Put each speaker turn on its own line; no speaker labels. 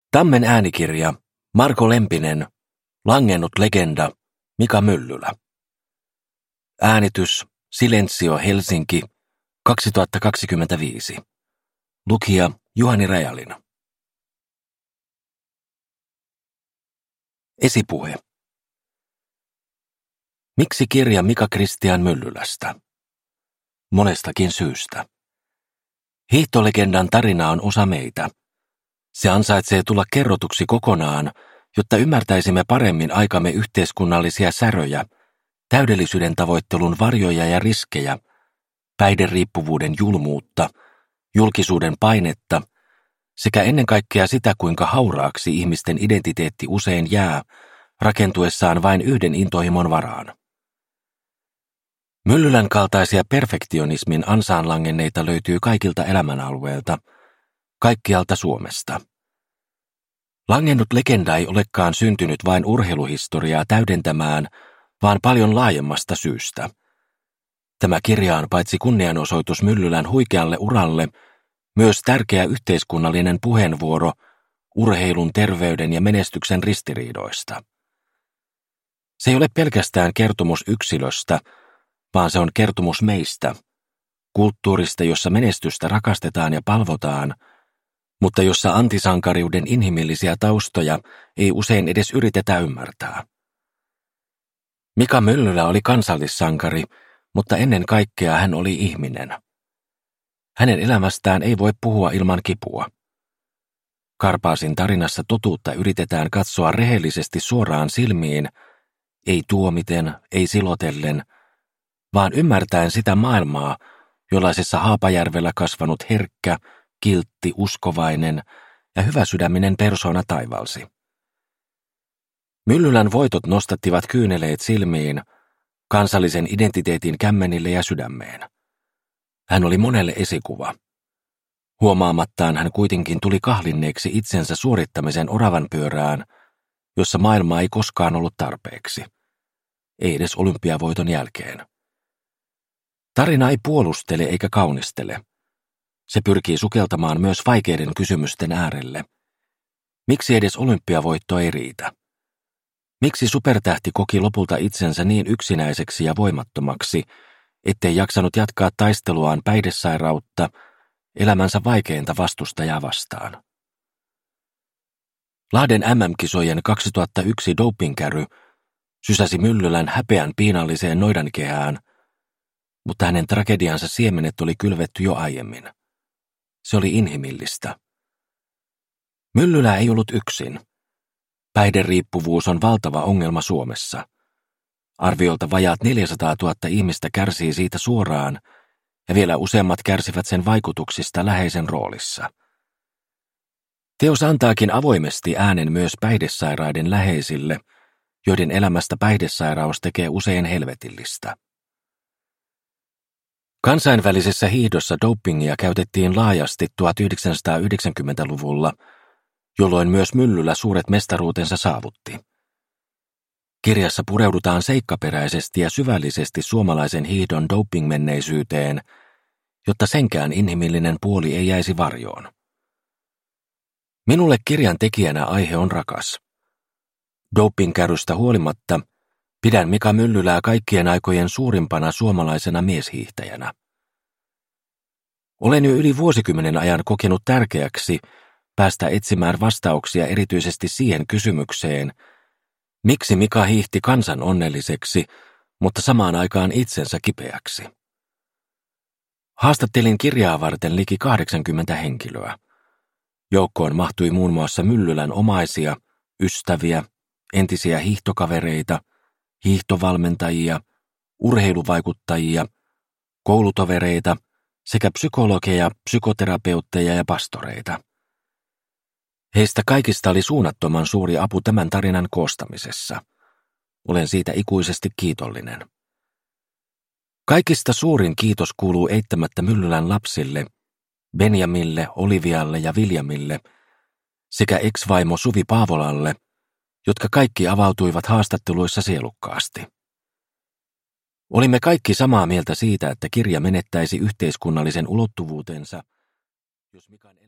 Tammen äänikirja, Marko Lempinen, langennut legenda, Mika Myllylä. Äänitys, Silenzio Helsinki, 2025. Lukija, Juhani Rajalina. Esipuhe. Miksi kirja Mika Kristian Myllylästä? Monestakin syystä. Hiihtolegendan tarina on osa meitä. Se ansaitsee tulla kerrotuksi kokonaan, jotta ymmärtäisimme paremmin aikamme yhteiskunnallisia säröjä, täydellisyyden tavoittelun varjoja ja riskejä, päihderiippuvuuden julmuutta, julkisuuden painetta sekä ennen kaikkea sitä, kuinka hauraaksi ihmisten identiteetti usein jää rakentuessaan vain yhden intohimon varaan. Myllylän kaltaisia perfektionismin ansaan langenneita löytyy kaikilta elämänalueilta, kaikkialta Suomesta. Langennut legenda ei olekaan syntynyt vain urheiluhistoriaa täydentämään, vaan paljon laajemmasta syystä. Tämä kirja on paitsi kunnianosoitus Myllylän huikealle uralle, myös tärkeä yhteiskunnallinen puheenvuoro urheilun, terveyden ja menestyksen ristiriidoista. Se ei ole pelkästään kertomus yksilöstä, vaan se on kertomus meistä, kulttuurista, jossa menestystä rakastetaan ja palvotaan, mutta jossa antisankariuden inhimillisiä taustoja ei usein edes yritetä ymmärtää. Mika Myllylä oli kansallissankari, mutta ennen kaikkea hän oli ihminen. Hänen elämästään ei voi puhua ilman kipua. Karpaasin tarinassa totuutta yritetään katsoa rehellisesti suoraan silmiin, ei tuomiten, ei silotellen, vaan ymmärtäen sitä maailmaa, jollaisessa Haapajärvellä kasvanut herkkä, kiltti, uskovainen ja hyväsydäminen persoona taivalsi. Myllylän voitot nostattivat kyyneleet silmiin, kansallisen identiteetin kämmenille ja sydämeen. Hän oli monelle esikuva. Huomaamattaan hän kuitenkin tuli kahlinneeksi itsensä suorittamisen oravan pyörään, jossa maailma ei koskaan ollut tarpeeksi. Ei edes olympiavoiton jälkeen. Tarina ei puolustele eikä kaunistele. Se pyrkii sukeltamaan myös vaikeiden kysymysten äärelle. Miksi edes olympiavoitto ei riitä? Miksi supertähti koki lopulta itsensä niin yksinäiseksi ja voimattomaksi, ettei jaksanut jatkaa taisteluaan päihdesairautta, elämänsä vaikeinta vastustajaa vastaan? Lahden MM-kisojen 2001 dopingkäry sysäsi Myllylän häpeän piinalliseen noidankehään, mutta hänen tragediansa siemenet oli kylvetty jo aiemmin. Se oli inhimillistä. Myllylä ei ollut yksin. Päihderiippuvuus on valtava ongelma Suomessa. Arviolta vajaat 400 000 ihmistä kärsii siitä suoraan, ja vielä useammat kärsivät sen vaikutuksista läheisen roolissa. Teos antaakin avoimesti äänen myös päihdesairaiden läheisille, joiden elämästä päihdesairaus tekee usein helvetillistä. Kansainvälisessä hiihdossa dopingia käytettiin laajasti 1990-luvulla, jolloin myös Myllylä suuret mestaruutensa saavutti. Kirjassa pureudutaan seikkaperäisesti ja syvällisesti suomalaisen hiihdon dopingmenneisyyteen, jotta senkään inhimillinen puoli ei jäisi varjoon. Minulle kirjan tekijänä aihe on rakas. Dopingkärystä huolimatta pidän Mika Myllylää kaikkien aikojen suurimpana suomalaisena mieshiihtäjänä. Olen jo yli vuosikymmenen ajan kokenut tärkeäksi päästä etsimään vastauksia erityisesti siihen kysymykseen, miksi Mika hiihti kansan onnelliseksi, mutta samaan aikaan itsensä kipeäksi. Haastattelin kirjaa varten liki 80 henkilöä. Joukkoon mahtui muun muassa Myllylän omaisia, ystäviä, entisiä hiihtokavereita, hiihtovalmentajia, urheiluvaikuttajia, koulutovereita sekä psykologeja, psykoterapeutteja ja pastoreita. Heistä kaikista oli suunnattoman suuri apu tämän tarinan koostamisessa. Olen siitä ikuisesti kiitollinen. Kaikista suurin kiitos kuuluu eittämättä Myllylän lapsille, Benjamille, Olivialle ja Viljamille sekä ex-vaimo Suvi Paavolalle, jotka kaikki avautuivat haastatteluissa sielukkaasti. Olimme kaikki samaa mieltä siitä, että kirja menettäisi yhteiskunnallisen ulottuvuutensa, jos Mikan